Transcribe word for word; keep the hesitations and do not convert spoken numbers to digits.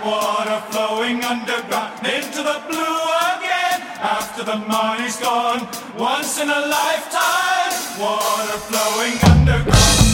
Water flowing underground into the blue again. After the money's gone, once in a lifetime. Water flowing underground.